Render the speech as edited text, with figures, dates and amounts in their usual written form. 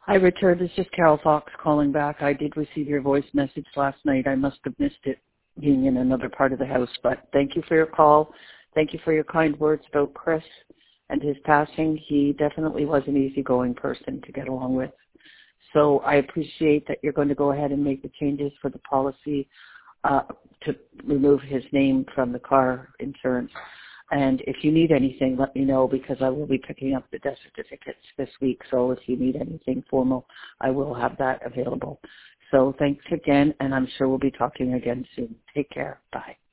Hi, Richard. It's just Carol Fox calling back. I did receive your voice message last night. I must have missed it being in another part of the house, but thank you for your call. Thank you for your kind words about Chris and his passing. He definitely was an easygoing person to get along with. So I appreciate that you're going to go ahead and make the changes for the policy to remove his name from the car insurance. And if you need anything, let me know, because I will be picking up the death certificates this week. So if you need anything formal, I will have that available. So thanks again, and I'm sure we'll be talking again soon. Take care. Bye.